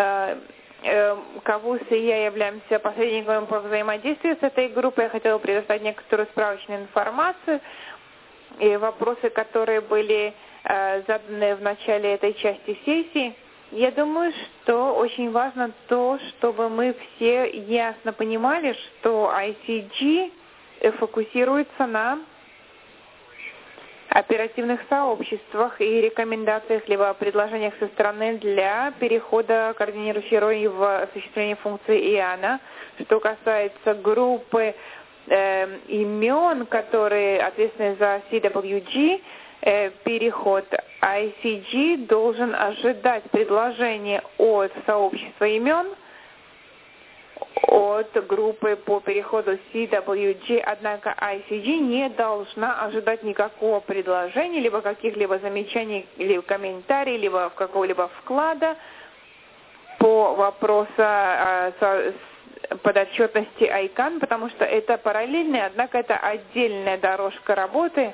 Кавус и я являемся посредниками по взаимодействию с этой группой. Я хотела предоставить некоторую справочную информацию и вопросы, которые были э, заданы в начале этой части сессии. Я думаю, что очень важно то, чтобы мы все ясно понимали, что ай си джи фокусируется на оперативных сообществах и рекомендациях, либо предложениях со стороны для перехода координирующей роли в осуществлении функции ИАНа. Что касается группы э, имен, которые ответственны за си дабл ю джи, э, переход ай си джи должен ожидать предложения от сообщества имен, от группы по переходу си дабл ю джи, однако ай си джи не должна ожидать никакого предложения, либо каких-либо замечаний, либо комментариев, либо какого-либо вклада по вопросу э, подотчетности айкан, потому что это параллельная, однако это отдельная дорожка работы,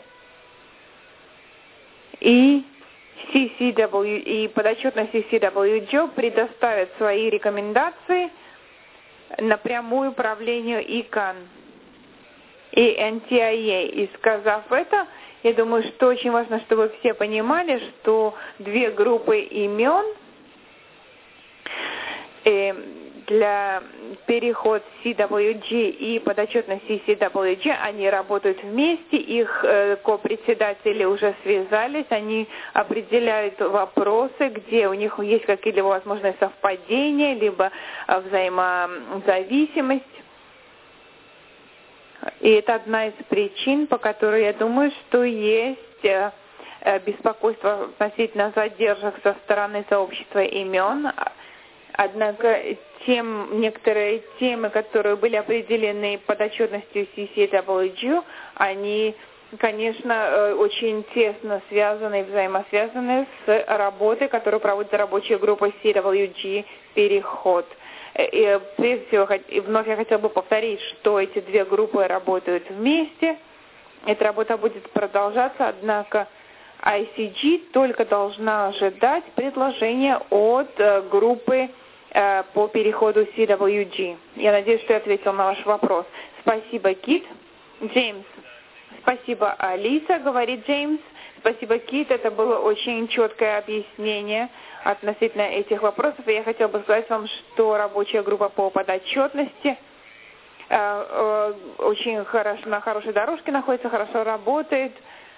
и си си дабл ю, и подотчетность си дабл ю джи предоставит свои рекомендации напрямую управлению ИКАН и эн ти ай эй. И сказав это, я думаю, что очень важно, чтобы все понимали, что две группы имен, э, для переход си дабл ю джи и подотчетность си си дабл ю джи, они работают вместе, их э, ко-председатели уже связались, они определяют вопросы, где у них есть какие-либо возможные совпадения, либо э, взаимозависимость. И это одна из причин, по которой я думаю, что есть э, беспокойство относительно задержек со стороны сообщества имен. Однако тем, некоторые темы, которые были определены подотчетностью си си дабл ю джи, они, конечно, очень тесно связаны и взаимосвязаны с работой, которую проводит рабочая группа си дабл ю джи «Переход». И прежде всего, вновь я хотела бы повторить, что эти две группы работают вместе. Эта работа будет продолжаться, однако ай си джи только должна ожидать предложения от э, группы э, по переходу си дабл ю джи. Я надеюсь, что я ответил на ваш вопрос. Спасибо, Кит. Джеймс. Спасибо, Алиса, говорит Джеймс. Спасибо, Кит. Это было очень четкое объяснение относительно этих вопросов. И я хотела бы сказать вам, что рабочая группа по подотчетности э, э, очень хорошо, на хорошей дорожке находится, хорошо работает.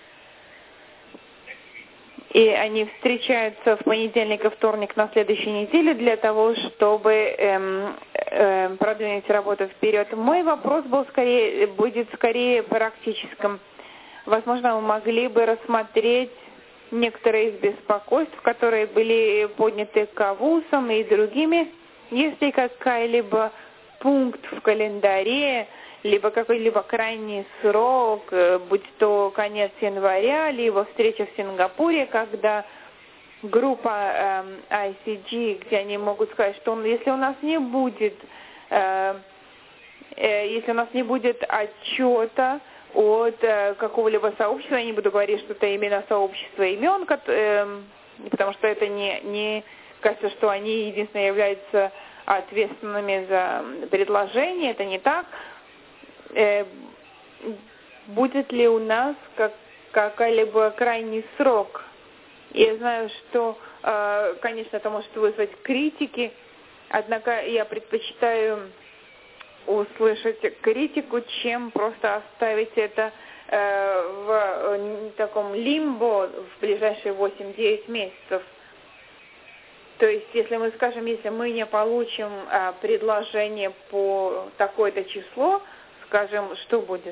И они встречаются в понедельник и вторник на следующей неделе для того, чтобы эм, эм, продвинуть работу вперед. Мой вопрос был скорее, будет скорее практическим. Возможно, вы могли бы рассмотреть некоторые из беспокойств, которые были подняты Кавусом и другими. Есть ли какой-либо пункт в календаре, либо какой-либо крайний срок, будь то конец января, либо встреча в Сингапуре, когда группа э, ай си джи, где они могут сказать, что если у нас не будет, э, э, если у нас не будет отчета от э, какого-либо сообщества, я не буду говорить, что это именно сообщество имен, э, потому что это не, не кажется, что они единственно являются ответственными за предложение, это не так. Э, будет ли у нас как, какой-либо крайний срок? Я знаю, что, э, конечно, это может вызвать критики, однако я предпочитаю услышать критику, чем просто оставить это э, в э, таком лимбо в ближайшие восемь-девять месяцев. То есть, если мы скажем, если мы не получим э, предложение по такое-то число, скажем, что будет?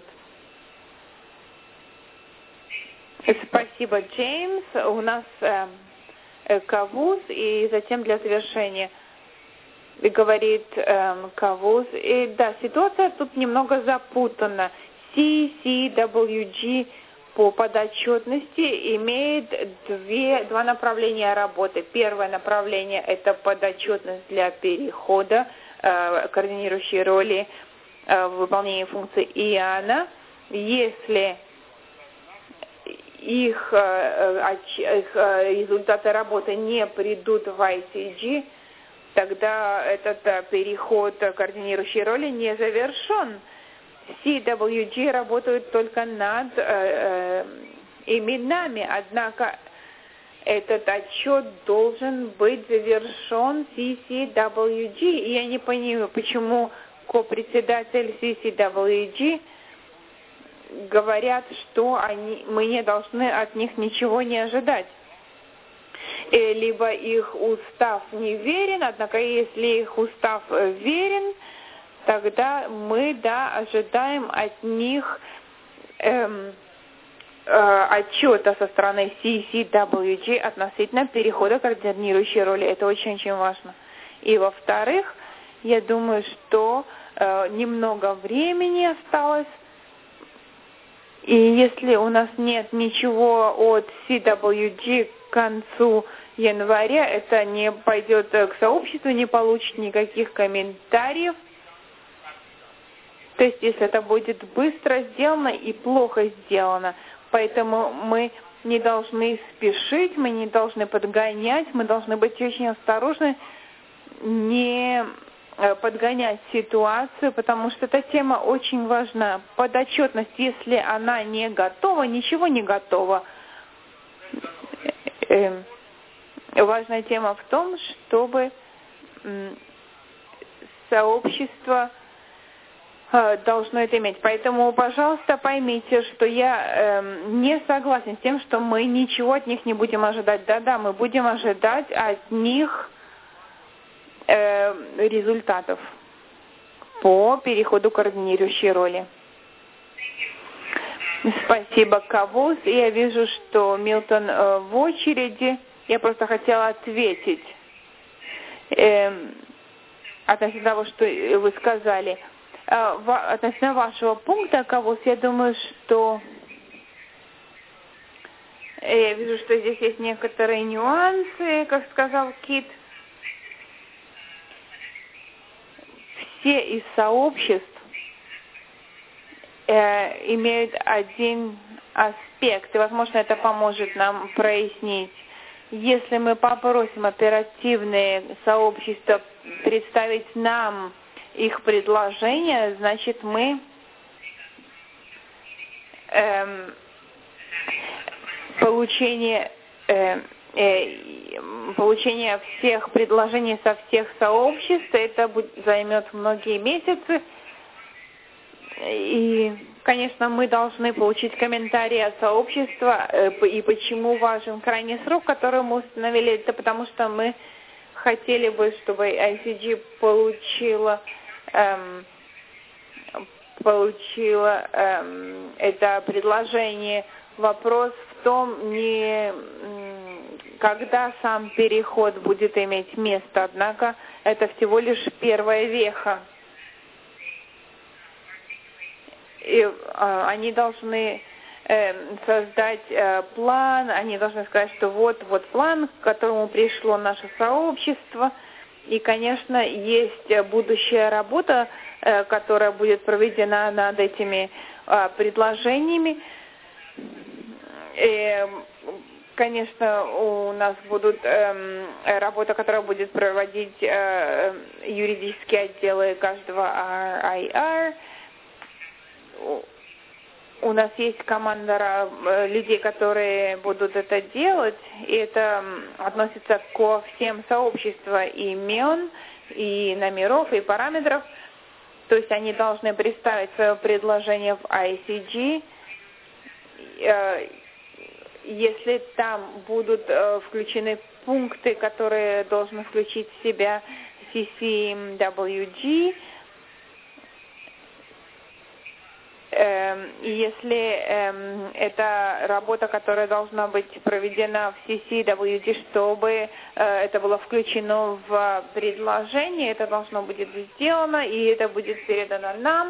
Спасибо, Джеймс. У нас э, э, Кавуз, и затем для завершения говорит э, Кавуз. И да, ситуация тут немного запутана. си си дабл ю джи по подотчетности имеет две, два направления работы. Первое направление – это подотчетность для перехода, э, координирующей роли в выполнении функции ИАНа. Если их, их результаты работы не придут в ай си джи, тогда этот переход координирующей роли не завершен. си дабл ю джи работают только над э, именами, однако этот отчет должен быть завершен си си дабл ю джи. И я не понимаю, почему ко-председатель си си дабл ю джи говорят, что они, мы не должны от них ничего не ожидать. И либо их устав не верен, однако если их устав верен, тогда мы, да, ожидаем от них эм, э, отчета со стороны си си дабл ю джи относительно перехода координирующей роли. Это очень-очень важно. И во-вторых, я думаю, что э, немного времени осталось, и если у нас нет ничего от си дабл ю джи к концу января, это не пойдет к сообществу, не получит никаких комментариев. То есть, если это будет быстро сделано и плохо сделано, поэтому мы не должны спешить, мы не должны подгонять, мы должны быть очень осторожны, не подгонять ситуацию, потому что эта тема очень важна. Подотчетность, если она не готова, ничего не готово. Важная тема в том, чтобы сообщество э, должно это иметь. Поэтому, пожалуйста, поймите, что я э, не согласен с тем, что мы ничего от них не будем ожидать. Да-да, мы будем ожидать от них э, результатов по переходу к координирующей роли. Спасибо, Кавус. Я вижу, что Милтон э, в очереди. Я просто хотела ответить э, относительно того, что вы сказали. Э, в, относительно вашего пункта, Кавус, я думаю, что э, я вижу, что здесь есть некоторые нюансы, как сказал Кит. Все из сообществ э, имеют один аспект, и, возможно, это поможет нам прояснить. Если мы попросим оперативные сообщества представить нам их предложения, значит, мы эм, получение, э, э, получение всех предложений со всех сообществ, это будет, займет многие месяцы. И, конечно, мы должны получить комментарии от сообщества, и почему важен крайний срок, который мы установили, это потому что мы хотели бы, чтобы ай си джи получила, эм, получила эм, это предложение. Вопрос в том, не когда сам переход будет иметь место, однако это всего лишь первая веха. И э, они должны э, создать э, план, они должны сказать, что вот, вот план, к которому пришло наше сообщество. И, конечно, есть будущая работа, э, которая будет проведена над этими э, предложениями. И, конечно, у нас будут э, работа, которая будет проводить э, юридические отделы каждого ар ай ар. У нас есть команда людей, которые будут это делать, и это относится ко всем сообществам имен, и номеров, и параметров. То есть они должны представить свое предложение в ай си джи. Если там будут включены пункты, которые должны включить в себя си си дабл ю джи, И если эм, это работа, которая должна быть проведена в си си дабл ю джи, чтобы э, это было включено в предложение, это должно будет сделано, и это будет передано нам.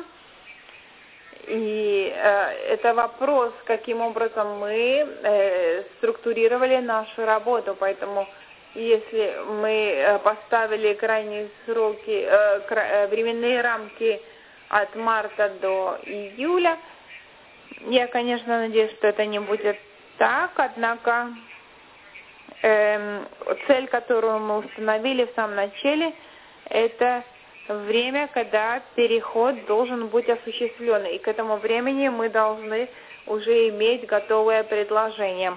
И э, это вопрос, каким образом мы э, структурировали нашу работу. Поэтому если мы э, поставили крайние сроки, э, кра- э, временные рамки от марта до июля. Я, конечно, надеюсь, что это не будет так, однако э, цель, которую мы установили в самом начале, это время, когда переход должен быть осуществлен. И к этому времени мы должны уже иметь готовое предложение.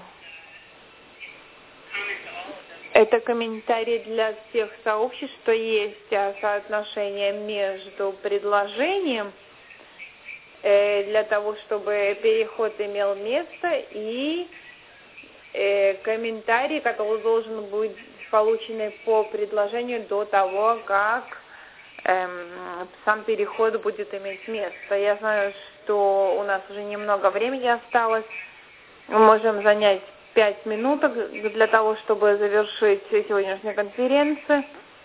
Это комментарий для всех сообществ, что есть соотношение между предложением э, для того, чтобы переход имел место, и э, комментарий, который должен быть получен по предложению до того, как э, сам переход будет иметь место. Я знаю, что у нас уже немного времени осталось. Мы можем занять пять минуток для того, чтобы завершить сегодняшнюю конференцию.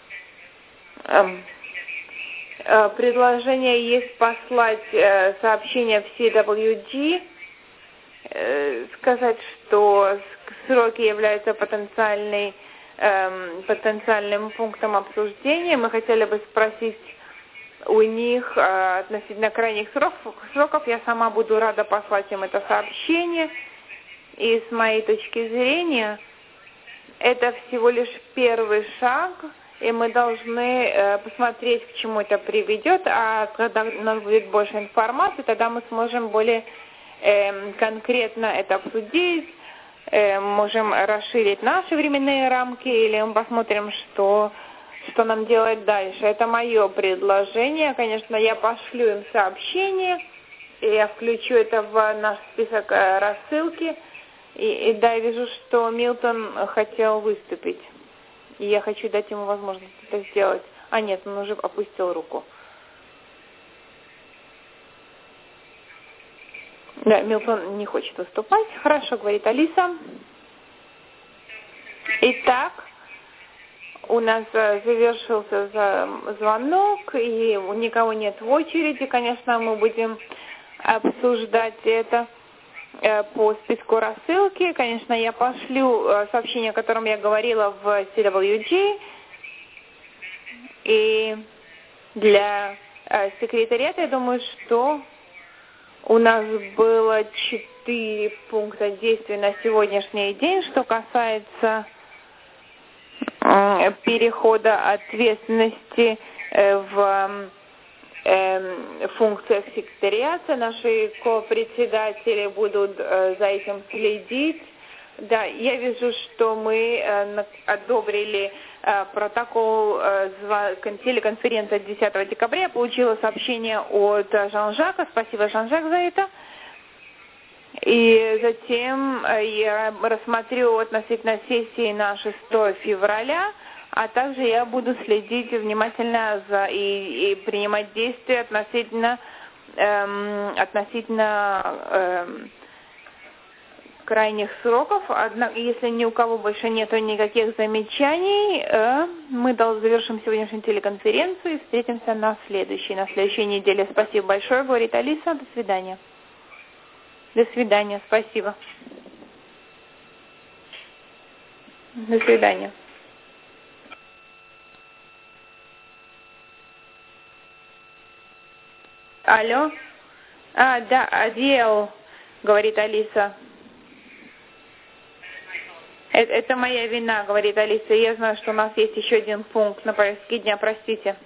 Предложение есть послать сообщение в си дабл ю джи, сказать, что сроки являются потенциальной, потенциальным пунктом обсуждения. Мы хотели бы спросить у них относительно крайних сроков. сроков. Я сама буду рада послать им это сообщение. И с моей точки зрения, это всего лишь первый шаг, и мы должны э, посмотреть, к чему это приведет, а когда у нас будет больше информации, тогда мы сможем более э, конкретно это обсудить, э, можем расширить наши временные рамки, или мы посмотрим, что что нам делать дальше. Это мое предложение. Конечно, я пошлю им сообщение, и я включу это в наш список рассылки. И, и да, я вижу, что Милтон хотел выступить. И я хочу дать ему возможность это сделать. А нет, он уже опустил руку. Да, Милтон не хочет выступать. Хорошо, говорит Алиса. Итак, у нас завершился звонок, и никого нет в очереди. Конечно, мы будем обсуждать это по списку рассылки. Конечно, я пошлю сообщение, о котором я говорила в си дабл ю джи. И для секретариата, я думаю, что у нас было четыре пункта действий на сегодняшний день, что касается перехода ответственности в функциях секретариата. Наши ко-председатели будут за этим следить. Да, я вижу, что мы одобрили протокол телеконференции десятого декабря. Я получила сообщение от Жан-Жака. Спасибо, Жан-Жак, за это. И затем я рассмотрю относительно сессии на шестого февраля, а также я буду следить внимательно за и, и принимать действия относительно, эм, относительно эм, крайних сроков. Однако, если ни у кого больше нет никаких замечаний, э, мы завершим сегодняшнюю телеконференцию и встретимся на следующей, на следующей неделе. Спасибо большое, говорит Алиса. До свидания. До свидания. Спасибо. До свидания. Алло? А, да, Адиэл, говорит Алиса. Это, это моя вина, говорит Алиса. Я знаю, что у нас есть еще один пункт на повестке дня, простите.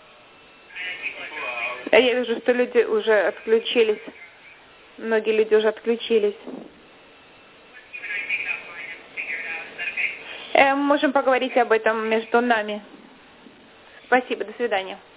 Я вижу, что люди уже отключились. Многие люди уже отключились. Э, мы можем поговорить об этом между нами. Спасибо, до свидания.